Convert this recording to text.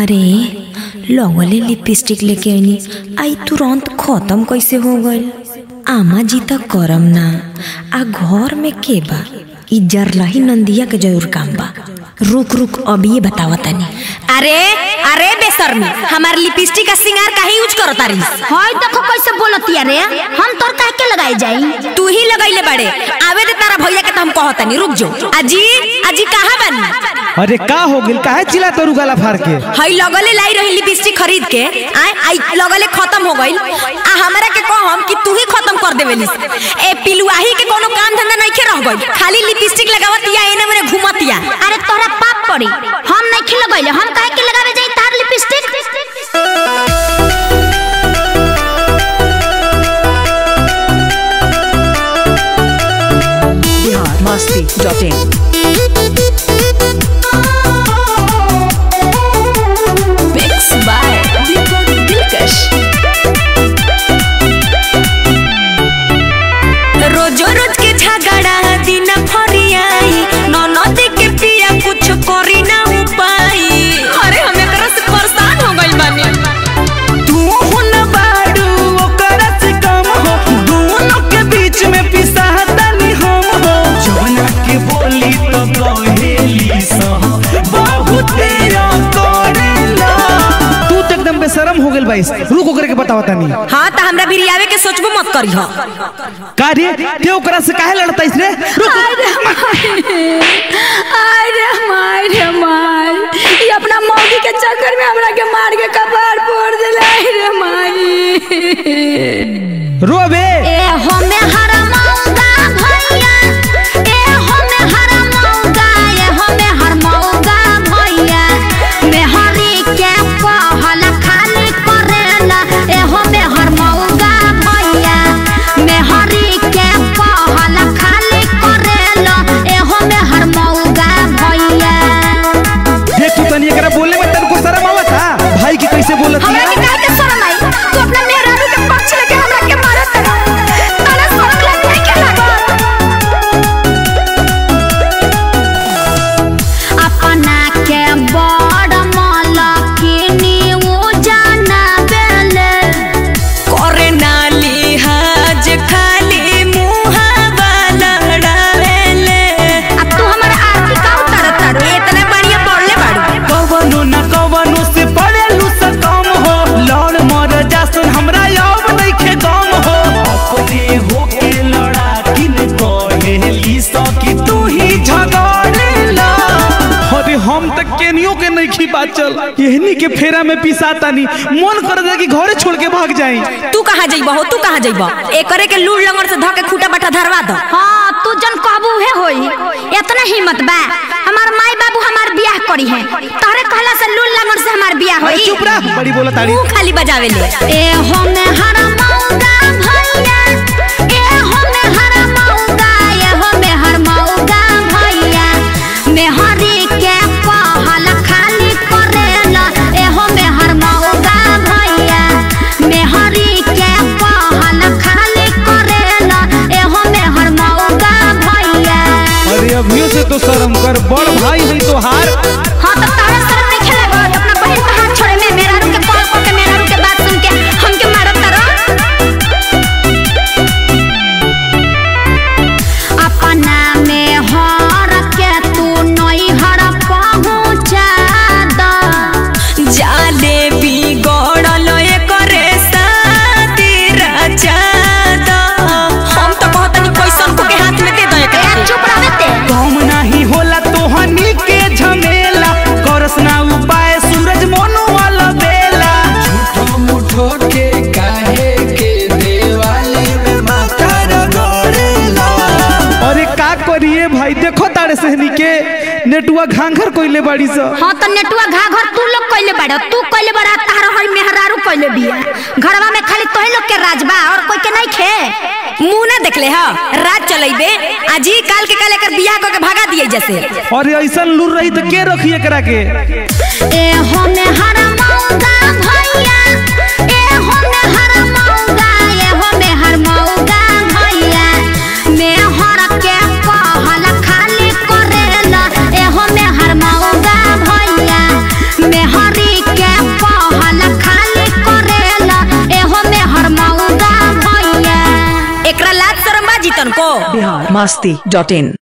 अरे लगले लिपस्टिक लेके आईनी आई तुरंत खत्म कैसे हो गइल। आमा जी तो करम ना आ घर में के बा ई जरलही नंदिया के जरूर काम बा। रुक रुक अब ये बतावा तनी। अरे अरे बेशर्मी हमार लिपस्टिक का सिंगार काहे यूज करत तारी? हाय देखो कैसे बोलतिया रे, हम तोर काहे के लगाई जाई? तू ही लगैले बाड़े। आवे दे तारा भैया के त हम कहतनी। रुक जो अजी अजी कहां बानी? अरे का हो गेल काहे चिल्ला तोरू गला फाड़ के? हई लगले लाई रही लिपस्टिक खरीद के आई लगले खत्म हो गइल आ हमरा के कहम कि तू ही खत्म कर देवेलिस। ए पिलुआही के कोनो काम धंधा नहीं के रह गइल, खाली लिपस्टिक लगावतिया एने मने घुमतिया। अरे तोरा पाप पड़ी, हम नहीं खिल गइले, हम काहे के लगावे जाई तार लिपस्टिक? biharmasti.in रोजो रोज के झगड़ा दिन फरियाई ननद के पिया कुछ करी ना उपाई। अरे हम एकरा से परेशान हो गइल बानी। तू हुन बाड़ू ओकरा से कम हो, दोनों के बीच में पिसातनी हम हो। जवना के बोली तो कहेली सह बहुत तेरा करेला। तू तो एकदम बेशरम हो गेल बाईस। रुक ओकरे के बतावा तनी। हां त हमरा भी रियावे के सोचबो मत करी हो। का रे ते ओकरा से काहे लड़ताइस रे? रुक अरे मार ये अपना मौगी के चक्कर में हमरा के मार के कपार फोड़ देला रे माई। रो बे ए हमें हरमौगा भैया, ए हमें हरमौगा, ए हमें हरमौगा भैया, मेहरी के पहल खाली करेला। ए हमें हरमौगा भैया, मेहरी के पहल खाली करेला। ए हमें हरमौगा भैया। देख तू तनी एकरा बोलने में तनको शर्म आवत हा? भाई की कैसे बोलत हमरा है? के काहे के शरम आई? तू अपना मेहरारू के पक्ष लेके हमरा के मारत रह। तारा शरम लागे के लागल? अपना के बड़ मलकिनी उ जाना बेले, करे ना लिहाज खाली मुहावा लड़ावेले। अब तू हमर आरती का उतारत तारू? इतने बढ़िया पढ़ले बाड़ू। कवनो न कवनो से पड़ेलू से कम हो, लड़ मर जासन हमरा अब नइखे दम हो। अपने होके लड़ा किन कहेली सकी तू ही झगड़ेला। अरे हम तक केनियो के नइखी बाचल, एहनी के फेरा में पिसातानी। मन कर दे कि घरे छोड़ के भाग जाई। तू कहाँ जइबो हो? तू कहाँ जइबो? एकरे के लूड़ लंगड़ से धके खूटा बाटा धरवा दो। हाँ तू जन कहबू हे होई। इतना हिम्मत बा हमार माई बाबू हमार बियाह करी है, तोहरे कहला से लूल लगन से हमार बियाह अरे होई। चुप रह, बड़ी बोला ताड़ी। तू खाली बजावेले। ए हमें हरमौगा भैया, ए हमें हरमौगा, ए हमें हरमौगा भैया, मेहरी के पहल खाली करेला। ए हमें हरमौगा भैया, मेहरी के पहल खाली करेला। ए हमें हरमौगा भैया। अरे अभियो से तो शर्म कर, बड़ भाई है तो हार। हाँ तो तारा शर्म नहीं खेलेगा? अपना बहन पे हाथ छोड़े में मेहरारू के कॉल करके मेहरारू के बात सुन के हमके मारत तारा। अपना में हर के तू नई हर पहुँचा द। जाले बिगड़ल एकरे साथी रचा दो। हम तो कहतनी कैसन को के हाथ में दे दो एकरा ए के। चुप रह ते। कम नहीं होला तोहनी के झमेला, करस ना उपाय सूरज मोनो वाला बेला। झूठो मुठो के काहे के देवाली में माथा रगड़ेला। अरे का करिए भाई, देखो तारे सहनी के नेटुआ घांघर कोइले बाड़ी स। हाँ तो नेटुआ घाघर तू लोग कइले बाड़ा, तू कइले बाड़ा, तारा हई मेहरारू कइले बिया। घरवा में खाली तोही लोग के राज बा और कोई के नहीं खे। मुंह ना देखले ह रात चलैबे आजी काल के काल एकर बियाह क के भगा दिए जैसे। अरे ऐसन लूर रही तो के रखी एकरा के? ए हमें हरमौगा भैया, ए हमें हरमौगा, ए हमें हरमौगा भैया, मेहर के पहल खाली करेला। ए हमें हरमौगा भैया, मेहरी के biharmasti.in